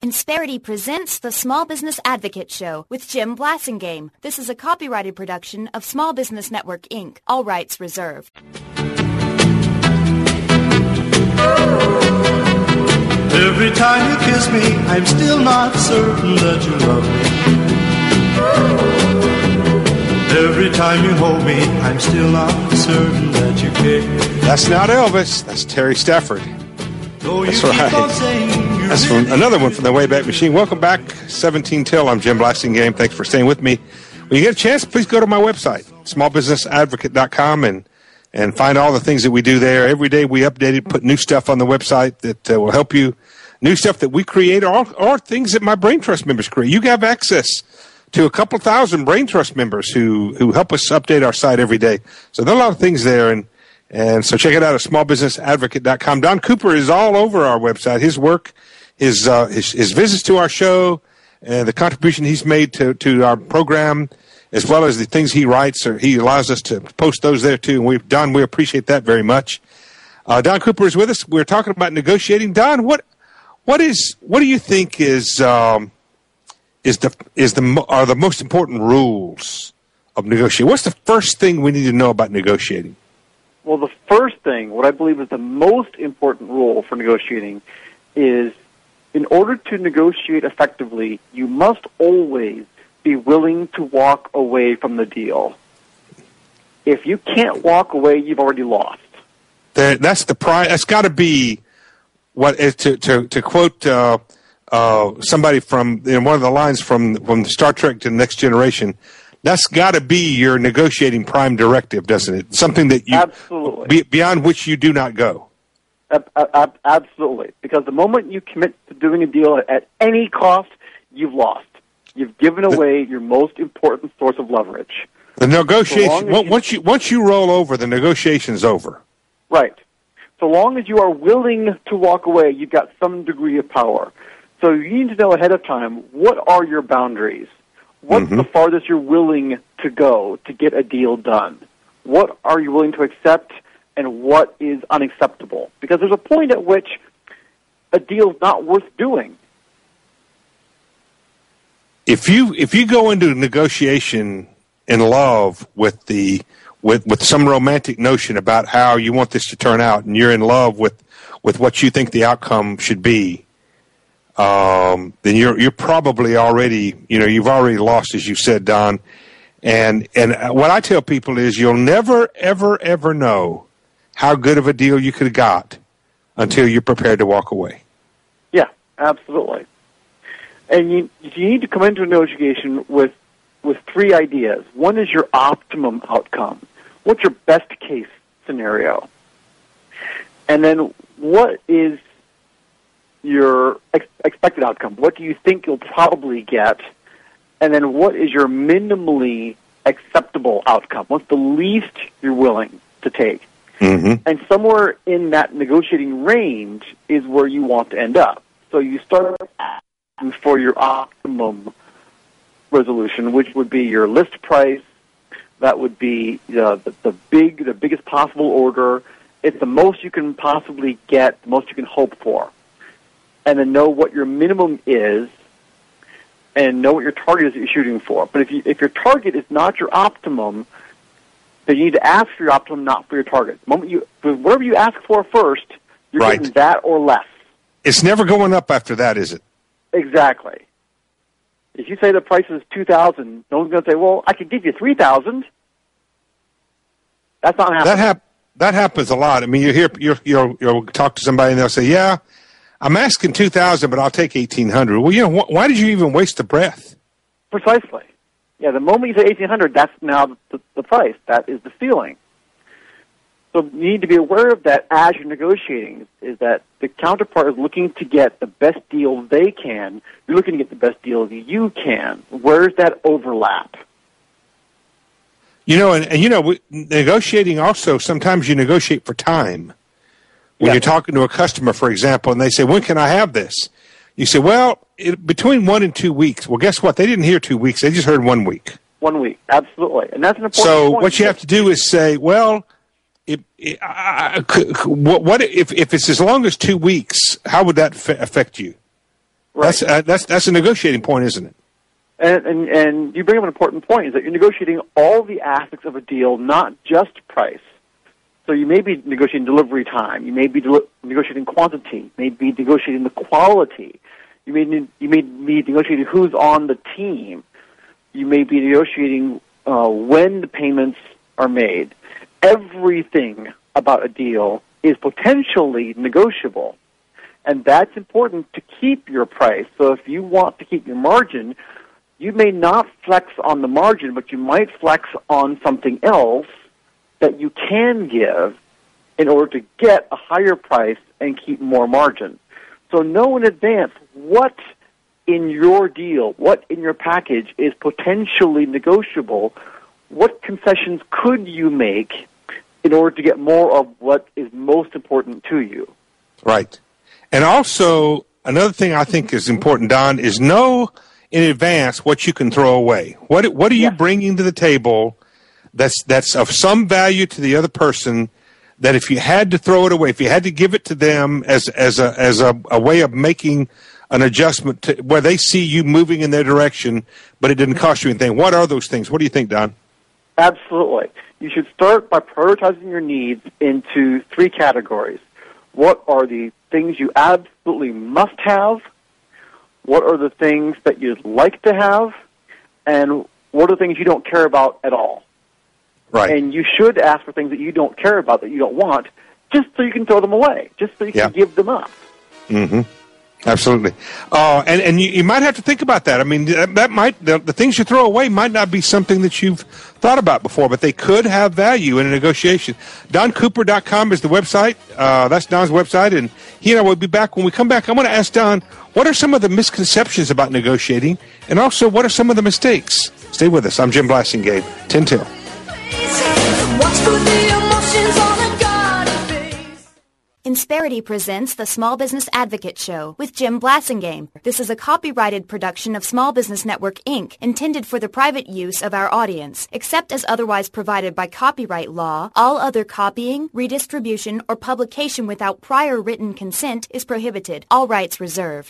Insperity presents the Small Business Advocate Show with Jim Blasingame. This is a copyrighted production of Small Business Network, Inc. All rights reserved. Every time you kiss me, I'm still not certain that you love me. Every time you hold me, I'm still not certain that you care. That's not Elvis. That's Terry Stafford. That's right. That's from another one from the Wayback Machine. Welcome back, 17 till. I'm Jim Blasingame. Thanks for staying with me. When you get a chance, please go to my website, smallbusinessadvocate.com, and find all the things that we do there. Every day we update it, put new stuff on the website that will help you, new stuff that we create, or things that my Brain Trust members create. You have access to a couple thousand Brain Trust members who help us update our site every day. So there are a lot of things there, and so check it out at smallbusinessadvocate.com. Don Cooper is all over our website. His work, his visits to our show, and the contribution he's made to our program, as well as the things he writes, or he allows us to post those there too. And we appreciate that very much. Don Cooper is with us. We're talking about negotiating. Don, what do you think are the most important rules of negotiating? What's the first thing we need to know about negotiating? Well, the first thing, what I believe is the most important rule for negotiating, is in order to negotiate effectively, you must always be willing to walk away from the deal. If you can't walk away, you've already lost. That's the price. That's got to be what to quote somebody from one of the lines from Star Trek to the Next Generation. That's got to be your negotiating prime directive, doesn't it? Something that you absolutely beyond which you do not go. Absolutely, because the moment you commit to doing a deal at any cost, you've lost. You've given away your most important source of leverage. The negotiation, once you roll over, the negotiation's over. Right. So long as you are willing to walk away, you've got some degree of power. So you need to know ahead of time, what are your boundaries? What's the farthest you're willing to go to get a deal done? What are you willing to accept, and what is unacceptable? Because there's a point at which a deal's not worth doing. If you go into negotiation in love with some romantic notion about how you want this to turn out, and you're in love with what you think the outcome should be, then you're probably already, you've already lost, as you said, Don. And what I tell people is you'll never, ever, ever know how good of a deal you could have got until you're prepared to walk away. Yeah, absolutely. And you need to come into a negotiation with three ideas. One is your optimum outcome. What's your best case scenario? And then what is your expected outcome? What do you think you'll probably get? And then what is your minimally acceptable outcome? What's the least you're willing to take? Mm-hmm. And somewhere in that negotiating range is where you want to end up. So you start for your optimum resolution, which would be your list price. That would be the biggest possible order. It's the most you can possibly get, the most you can hope for. And then know what your minimum is, and know what your target is that you're shooting for. But if your target is not your optimum, then you need to ask for your optimum, not for your target. The moment whatever you ask for first, you're getting that or less. It's never going up after that, is it? Exactly. If you say the price is $2,000, no one's going to say, "Well, I could give you $3,000." That's not happening. That happens a lot. I mean, you'll talk to somebody and they'll say, "Yeah, I'm asking $2,000, but I'll take $1,800." Well, why did you even waste the breath? Precisely. Yeah, the moment you say $1,800, that's now the price. That is the ceiling. So you need to be aware of that as you're negotiating, is that the counterpart is looking to get the best deal they can. You're looking to get the best deal you can. Where's that overlap? Negotiating also, sometimes you negotiate for time. When you're talking to a customer, for example, and they say, "When can I have this?" You say, "Well, between 1 and 2 weweeks." Well, guess what? They didn't hear 2 weeks. They just heard 1 week. 1 week, absolutely. And that's an important point. So what you have to do is say, well, what if it's as long as 2 weeks? How would that affect you? Right. That's a negotiating point, isn't it? And you bring up an important point, is that you're negotiating all the aspects of a deal, not just price. So you may be negotiating delivery time. You may be negotiating quantity. You may be negotiating the quality. You may be negotiating who's on the team. You may be negotiating when the payments are made. Everything about a deal is potentially negotiable. And that's important to keep your price. So if you want to keep your margin, you may not flex on the margin, but you might flex on something else that you can give in order to get a higher price and keep more margin. So know in advance what in your deal, what in your package is potentially negotiable. What concessions could you make in order to get more of what is most important to you? Right. And also, another thing I think is important, Don, is know in advance what you can throw away. What are you bringing to the table that's of some value to the other person, that if you had to throw it away, if you had to give it to them as a way of making an adjustment to where they see you moving in their direction, but it didn't cost you anything. What are those things? What do you think, Don? Absolutely. You should start by prioritizing your needs into three categories. What are the things you absolutely must have? What are the things that you'd like to have? And what are the things you don't care about at all? Right. And you should ask for things that you don't care about, that you don't want, just so you can throw them away, just so you can give them up. Mm-hmm. Absolutely. And you might have to think about that. I mean, the things you throw away might not be something that you've thought about before, but they could have value in a negotiation. DonCooper.com is the website. That's Don's website, and he and I will be back. When we come back, I'm going to ask Don, what are some of the misconceptions about negotiating, and also what are some of the mistakes? Stay with us. I'm Jim Blasingame, 10 Till. Insperity presents the Small Business Advocate Show with Jim Blasingame. This is a copyrighted production of Small Business Network, Inc., intended for the private use of our audience. Except as otherwise provided by copyright law, all other copying, redistribution, or publication without prior written consent is prohibited. All rights reserved.